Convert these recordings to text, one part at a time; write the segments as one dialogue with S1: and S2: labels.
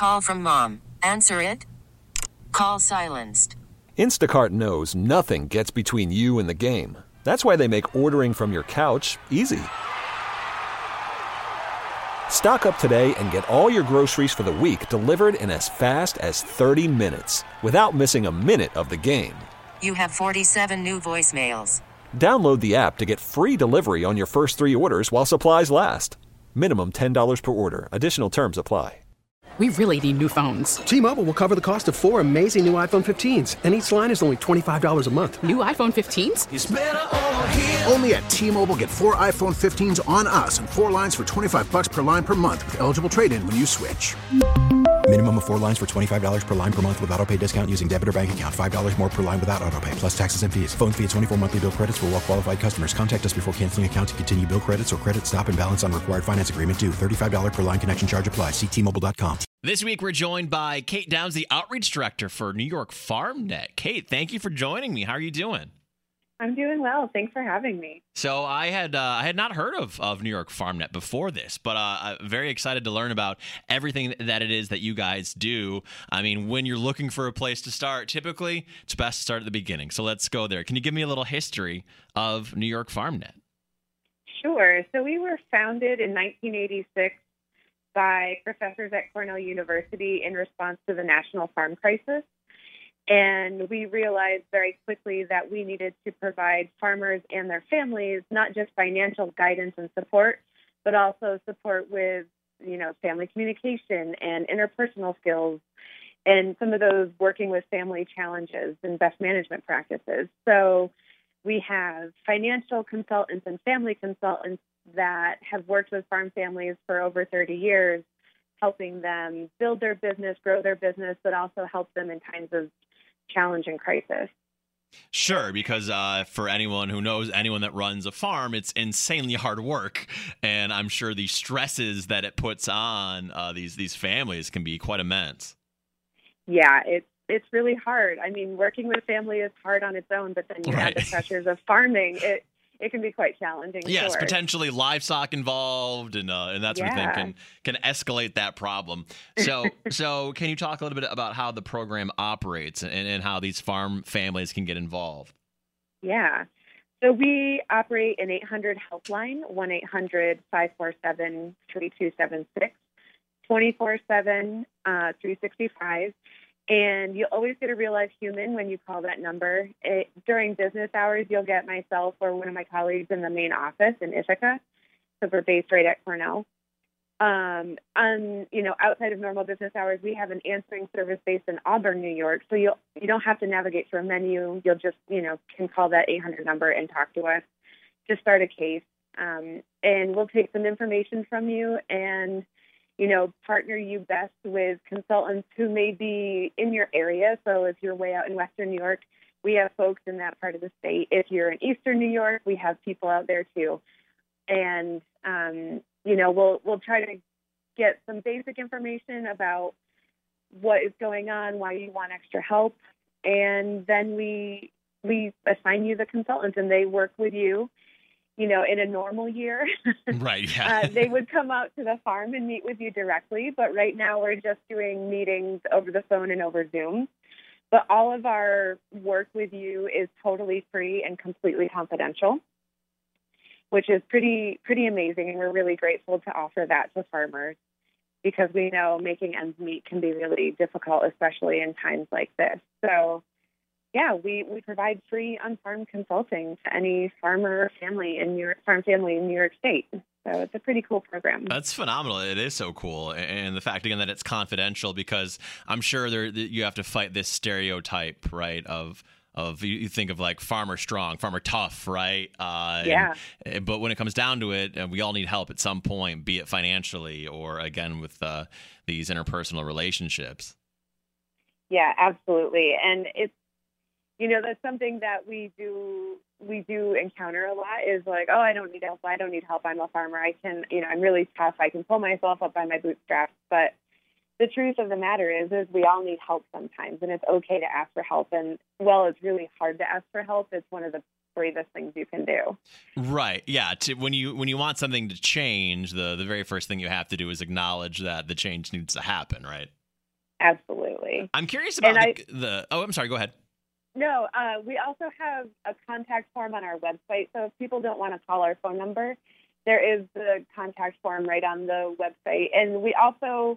S1: Call from mom. Answer it. Call silenced.
S2: Instacart knows nothing gets between you and the game. That's why they make ordering from your couch easy. Stock up today and get all your groceries for the week delivered in as fast as 30 minutes without missing a minute of the game.
S1: You have 47 new voicemails.
S2: Download the app to get free delivery on your first 3 orders while supplies last. Minimum $10 per order. Additional terms apply.
S3: We really need new phones.
S4: T-Mobile will cover the cost of 4 amazing new iPhone 15s, and each line is only $25 a month.
S3: New iPhone 15s?
S5: It's better over here. Only at T-Mobile, get 4 iPhone 15s on us and 4 lines for $25 per line per month with eligible trade-in when you switch.
S6: Minimum of 4 lines for $25 per line per month with autopay discount using debit or bank account. $5 more per line without autopay, plus taxes and fees. Phone fee at 24 monthly bill credits for well-qualified customers. Contact us before canceling account to continue bill credits or credit stop and balance on required finance agreement due. $35 per line connection charge applies. See T-Mobile.com.
S7: This week, we're joined by Kate Downs, the Outreach Director for New York FarmNet. Kate, thank you for joining me. How are you doing?
S8: I'm doing well. Thanks for having me.
S7: So I had not heard of New York FarmNet before this, but I'm very excited to learn about everything that it is that you guys do. I mean, when you're looking for a place to start, typically it's best to start at the beginning. So let's go there. Can you give me a little history of New York FarmNet?
S8: Sure. So we were founded in 1986 by professors at Cornell University in response to the national farm crisis. And we realized very quickly that we needed to provide farmers and their families not just financial guidance and support, but also support with, family communication and interpersonal skills and some of those working with family challenges and best management practices. So we have financial consultants and family consultants that have worked with farm families for over 30 years, helping them build their business, grow their business, but also help them in times of challenge and crisis.
S7: Sure, because for anyone who knows anyone that runs a farm, it's insanely hard work, and I'm sure the stresses that it puts on these families can be quite immense.
S8: Yeah, it's really hard. I mean, working with family is hard on its own, but then you add the pressures of farming. It can be quite challenging.
S7: Yes,
S8: sure.
S7: Potentially livestock involved, and that sort of thing can escalate that problem. So can you talk a little bit about how the program operates and how these farm families can get involved?
S8: Yeah. So we operate an 800 helpline, 1-800-547-3276, 24/7, 365. And you'll always get a real life human when you call that number. During business hours, you'll get myself or one of my colleagues in the main office in Ithaca, because we're based right at Cornell. Outside of normal business hours, we have an answering service based in Auburn, New York. So you don't have to navigate through a menu. You'll just, can call that 800 number and talk to us to start a case. And we'll take some information from you and partner you best with consultants who may be in your area. So if you're way out in Western New York, we have folks in that part of the state. If you're in Eastern New York, we have people out there too. And, we'll try to get some basic information about what is going on, why you want extra help. And then we assign you the consultants and they work with you. In a normal year,
S7: right? Yeah.
S8: They would come out to the farm and meet with you directly. But right now we're just doing meetings over the phone and over Zoom. But all of our work with you is totally free and completely confidential, which is pretty amazing. And we're really grateful to offer that to farmers because we know making ends meet can be really difficult, especially in times like this. So yeah, we provide free on-farm consulting to any farm family in New York State. So it's a pretty cool program.
S7: That's phenomenal. It is so cool. And the fact, again, that it's confidential, because I'm sure you have to fight this stereotype, right, of you think of like farmer strong, farmer tough, right?
S8: Yeah.
S7: But when it comes down to it, we all need help at some point, be it financially or, again, with these interpersonal relationships.
S8: Yeah, absolutely. And it's, that's something that we do encounter a lot is like, oh, I don't need help. I'm a farmer. I'm really tough. I can pull myself up by my bootstraps. But the truth of the matter is we all need help sometimes, and it's okay to ask for help. And while it's really hard to ask for help, it's one of the bravest things you can do.
S7: Right. Yeah. When you want something to change, the very first thing you have to do is acknowledge that the change needs to happen, right?
S8: Absolutely.
S7: I'm curious about
S8: And
S7: I'm sorry, go ahead.
S8: No, we also have a contact form on our website. So if people don't want to call our phone number, there is the contact form right on the website. And we also,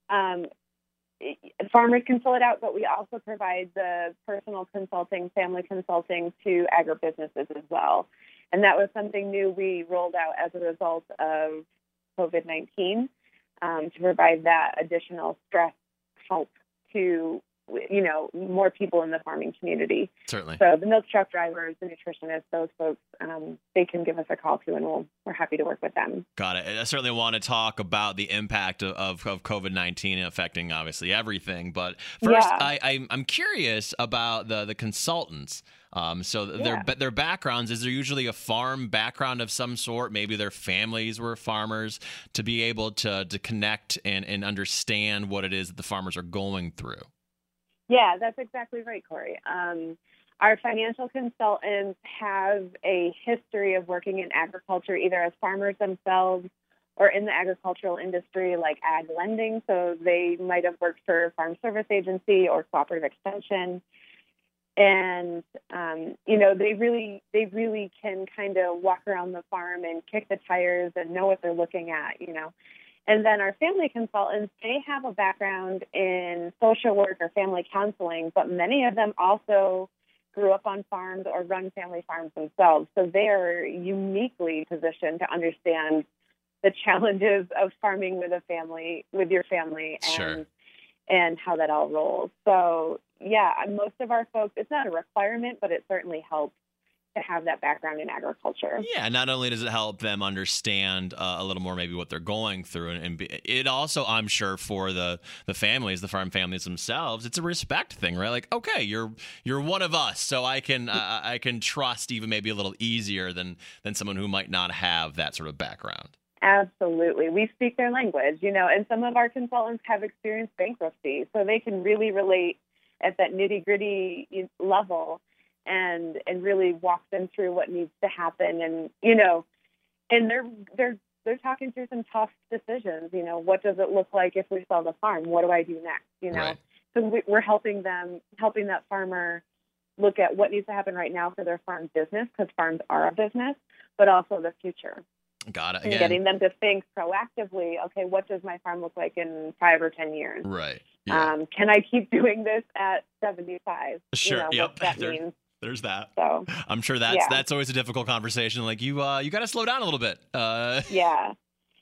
S8: farmers can fill it out, but we also provide the personal consulting, family consulting to agribusinesses as well. And that was something new we rolled out as a result of COVID-19 to provide that additional stress help to more people in the farming community.
S7: Certainly.
S8: So the milk truck drivers, the nutritionists, those folks, they can give us a call too, and we're happy to work with them.
S7: Got it. I certainly want to talk about the impact of COVID-19 affecting obviously everything. But first, I'm curious about the consultants. Their backgrounds, is there usually a farm background of some sort? Maybe their families were farmers, to be able to connect and understand what it is that the farmers are going through.
S8: Yeah, that's exactly right, Corey. Our financial consultants have a history of working in agriculture, either as farmers themselves or in the agricultural industry like ag lending. So they might have worked for a farm service agency or cooperative extension. And, they really can kind of walk around the farm and kick the tires and know what they're looking at, And then our family consultants, they have a background in social work or family counseling, but many of them also grew up on farms or run family farms themselves. So they are uniquely positioned to understand the challenges of farming with your family, and how that all rolls. So, most of our folks, it's not a requirement, but it certainly helps to have that background in agriculture.
S7: Yeah, not only does it help them understand a little more maybe what they're going through, it also, I'm sure, for the families, the farm families themselves, it's a respect thing, right? Like, okay, you're one of us, so I can trust even maybe a little easier than someone who might not have that sort of background.
S8: Absolutely. We speak their language, and some of our consultants have experienced bankruptcy, so they can really relate at that nitty-gritty level and really walk them through what needs to happen. And, and they're talking through some tough decisions. What does it look like if we sell the farm? What do I do next?
S7: Right.
S8: So we're helping that farmer look at what needs to happen right now for their farm business, because farms are a business, but also the future.
S7: Got it.
S8: And getting them to think proactively, okay, what does my farm look like in 5 or 10 years?
S7: Right. Yeah.
S8: Can I keep doing this at 75?
S7: Sure.
S8: What that means.
S7: There's that.
S8: So
S7: I'm sure that's always a difficult conversation. Like you got to slow down a little bit.
S8: Yeah.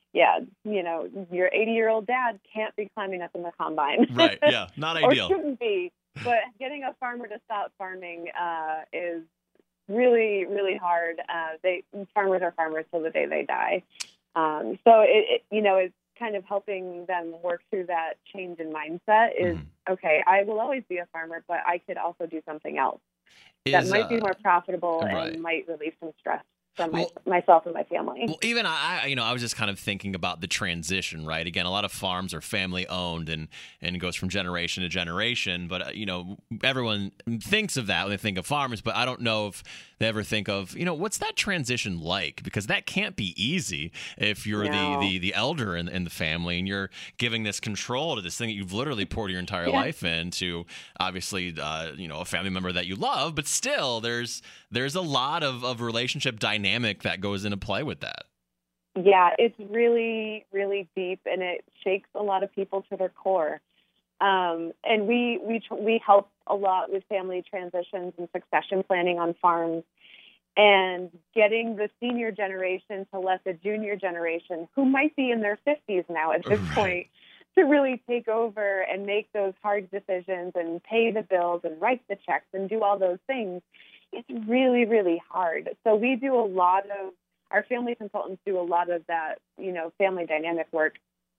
S8: Your 80-year-old dad can't be climbing up in the combine.
S7: Right. Yeah. Not ideal.
S8: Or shouldn't be. But getting a farmer to stop farming is really, really hard. Farmers are farmers till the day they die. So it's kind of helping them work through that change in mindset is, okay, I will always be a farmer, but I could also do something else that might be more profitable and might relieve some stress from myself and my family.
S7: Well, even I was just kind of thinking about the transition, right? Again, a lot of farms are family owned and it goes from generation to generation. But, everyone thinks of that when they think of farmers, but I don't know if they ever think of, what's that transition like? Because that can't be easy if you're the elder in the family and you're giving this control to this thing that you've literally poured your entire life into, obviously, a family member that you love, but still there's a lot of relationship dynamic that goes into play with that.
S8: Yeah, it's really, really deep, and it shakes a lot of people to their core. And we help a lot with family transitions and succession planning on farms, and getting the senior generation to let the junior generation, who might be in their 50s now at this point, to really take over and make those hard decisions and pay the bills and write the checks and do all those things. It's really, really hard. So we do our family consultants do a lot of that, family dynamic work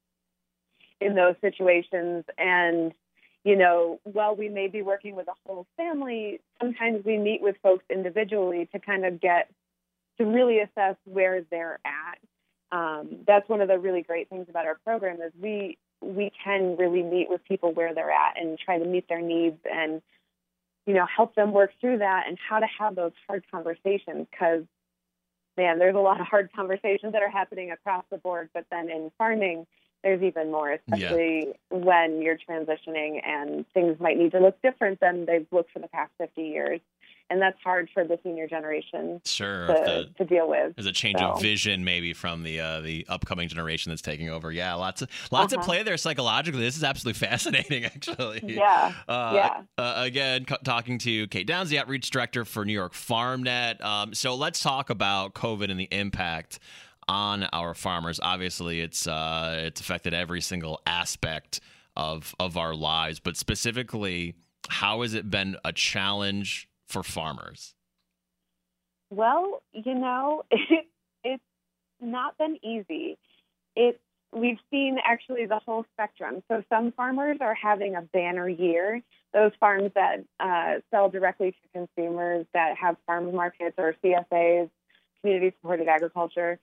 S8: in those situations. And, while we may be working with a whole family, sometimes we meet with folks individually to kind of to really assess where they're at. That's one of the really great things about our program is we can really meet with people where they're at and try to meet their needs and, help them work through that and how to have those hard conversations, because, man, there's a lot of hard conversations that are happening across the board. But then in farming, there's even more, especially when you're transitioning and things might need to look different than they've looked for the past 50 years. And that's hard for the senior generation to deal with.
S7: There's a change of vision maybe from the upcoming generation that's taking over. Yeah, lots of play there psychologically. This is absolutely fascinating, actually.
S8: Yeah.
S7: Again, talking to Kate Downs, the outreach director for New York FarmNet. So let's talk about COVID and the impact on our farmers. Obviously, it's affected every single aspect of our lives, but specifically, how has it been a challenge for farmers?
S8: Well, it's not been easy. We've seen actually the whole spectrum. So some farmers are having a banner year. Those farms that sell directly to consumers, that have farmers markets or CSAs, community supported agriculture,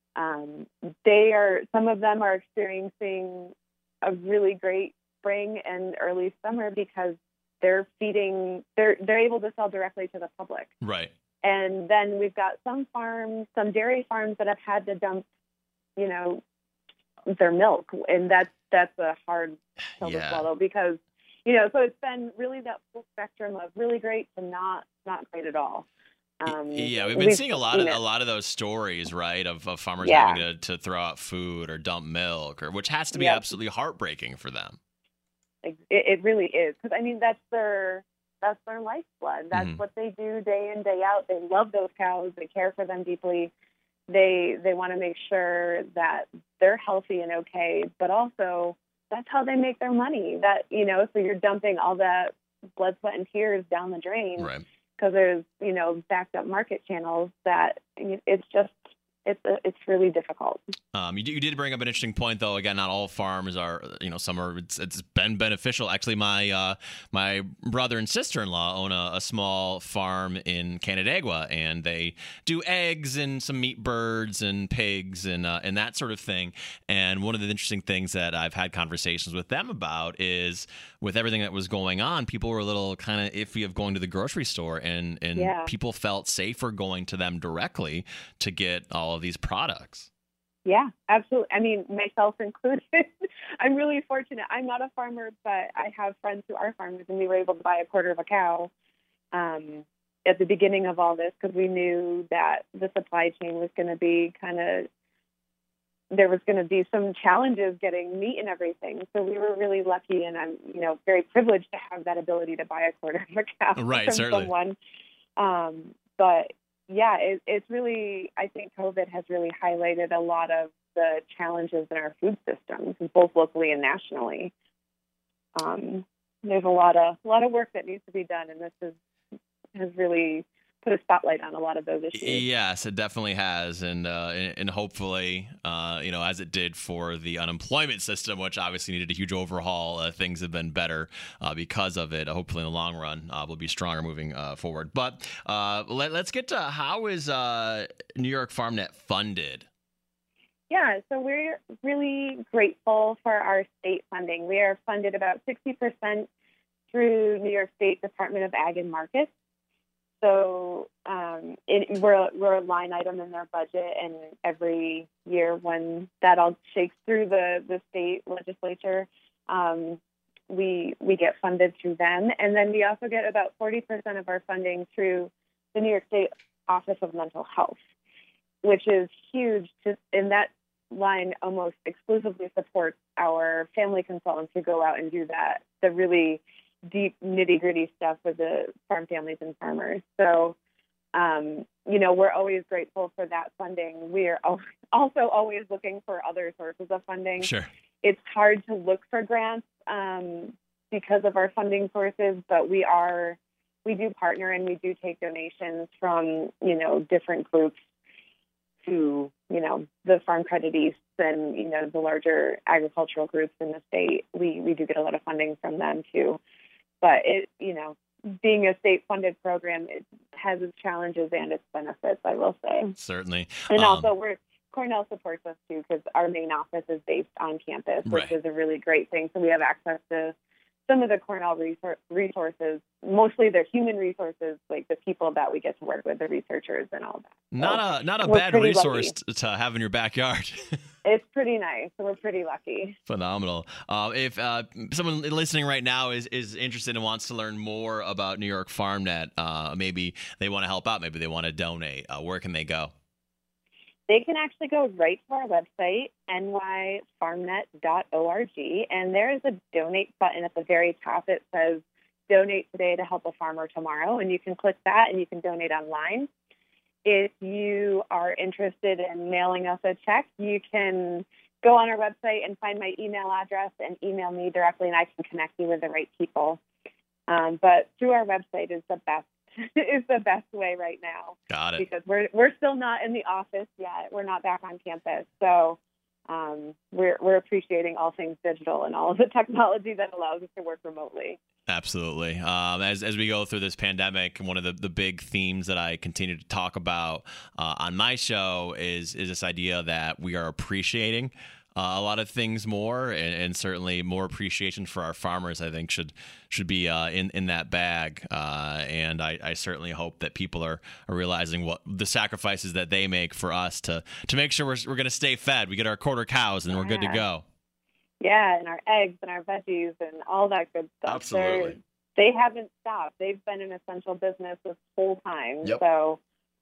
S8: some of them are experiencing a really great spring and early summer because they're able to sell directly to the public.
S7: Right.
S8: And then we've got some dairy farms that have had to dump, their milk. And that's a hard pill to swallow because, so it's been really that full spectrum of really great to not great at all.
S7: We've been seeing a lot of those stories, right, of farmers having to throw out food or dump milk, which has to be absolutely heartbreaking for them.
S8: It really is, because that's their lifeblood. That's what they do day in, day out. They love those cows. They care for them deeply. They want to make sure that they're healthy and okay, but also that's how they make their money. That so you're dumping all that blood, sweat, and tears down the drain.
S7: Right.
S8: Because there's, backed up market channels that it's really difficult.
S7: You did bring up an interesting point, though. Again, not all farms are, some are. It's been beneficial. Actually, my brother and sister-in-law own a small farm in Canandaigua, and they do eggs and some meat birds and pigs and that sort of thing. And one of the interesting things that I've had conversations with them about is, with everything that was going on, people were a little kind of iffy of going to the grocery store, and people felt safer going to them directly to get all of these products.
S8: Yeah, absolutely. Myself included. I'm really fortunate. I'm not a farmer, but I have friends who are farmers, and we were able to buy a quarter of a cow at the beginning of all this because we knew that the supply chain was going to be there was going to be some challenges getting meat and everything. So we were really lucky, and I'm, very privileged to have that ability to buy a quarter of a cow from someone. But yeah, it's really, I think COVID has really highlighted a lot of the challenges in our food systems, both locally and nationally. There's a lot of work that needs to be done, and this has really put a spotlight on a lot of those issues.
S7: Yes, it definitely has, and hopefully, as it did for the unemployment system, which obviously needed a huge overhaul, things have been better because of it. Hopefully, in the long run, we'll be stronger moving forward. But let's get to how is New York FarmNet funded?
S8: Yeah, so we're really grateful for our state funding. We are funded about 60% through New York State Department of Ag and Markets. So we're a line item in their budget, and every year when that all shakes through the state legislature, we get funded through them. And then we also get about 40% of our funding through the New York State Office of Mental Health, which is huge. And that line almost exclusively supports our family consultants who go out and do the really deep nitty-gritty stuff for the farm families and farmers. So, we're always grateful for that funding. We are also always looking for other sources of funding.
S7: Sure.
S8: It's hard to look for grants because of our funding sources, but we do partner and we do take donations from, different groups to, the Farm Credit East and, the larger agricultural groups in the state. We do get a lot of funding from them too. But being a state-funded program, it has its challenges and its benefits, I will say.
S7: Certainly.
S8: And also, Cornell supports us too, because our main office is based on campus, which is a really great thing. So we have access to some of the Cornell resources, mostly their human resources, like the people that we get to work with, the resourchers and all that.
S7: Not a bad resource to have in your backyard.
S8: It's pretty nice. So we're pretty lucky.
S7: Phenomenal. If someone listening right now is interested and wants to learn more about New York FarmNet, maybe they want to help out, maybe they want to donate, where can they go?
S8: They can actually go right to our website, nyfarmnet.org, and there is a donate button at the very top. It says donate today to help a farmer tomorrow, and you can click that and you can donate online. If you are interested in mailing us a check, you can go on our website and find my email address and email me directly, and I can connect you with the right people. But through our website is the best way right now.
S7: Got it.
S8: Because we're still not in the office yet. We're not back on campus. So we're appreciating all things digital and all of the technology that allows us to work remotely.
S7: Absolutely. As we go through this pandemic, one of the big themes that I continue to talk about on my show is this idea that we are appreciating a lot of things more, and certainly more appreciation for our farmers, I think, should be in that bag. And I certainly hope that people are realizing what the sacrifices that they make for us to make sure we're going to stay fed. We get our quarter cows and we're good to go.
S8: Yeah, and our eggs and our veggies and all that good stuff.
S7: Absolutely.
S8: They haven't stopped. They've been an essential business this whole time.
S7: Yep.
S8: So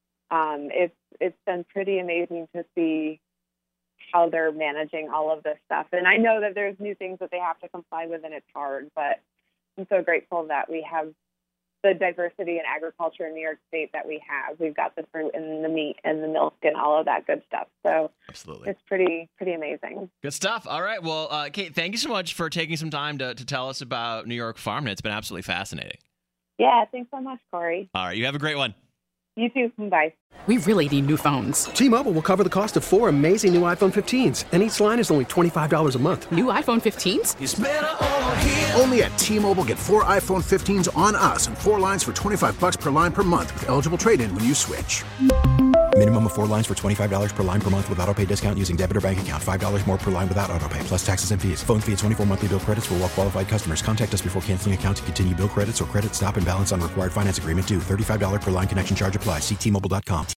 S8: it's been pretty amazing to see how they're managing all of this stuff. And I know that there's new things that they have to comply with, and it's hard, but I'm so grateful that we have the diversity in agriculture in New York State that we have. We've got the fruit and the meat and the milk and all of that good stuff. So
S7: absolutely,
S8: it's pretty amazing.
S7: Good stuff. All right. Well, Kate, thank you so much for taking some time to tell us about New York FarmNet. It's been absolutely fascinating.
S8: Yeah, thanks so much, Corey.
S7: All right. You have a great one.
S8: You too. Bye.
S3: We really need new phones.
S4: T-Mobile will cover the cost of 4 amazing new iPhone 15s, and each line is only $25 a month.
S3: New iPhone 15s?
S5: It's better over here. Only at T-Mobile, get 4 iPhone 15s on us and 4 lines for $25 per line per month with eligible trade-in when you switch.
S6: Minimum of 4 lines for $25 per line per month with autopay discount using debit or bank account. $5 more per line without autopay, plus taxes and fees. Phone fee at 24 monthly bill credits for well-qualified customers. Contact us before canceling account to continue bill credits or credit stop and balance on required finance agreement due. $35 per line connection charge applies. See T-Mobile.com.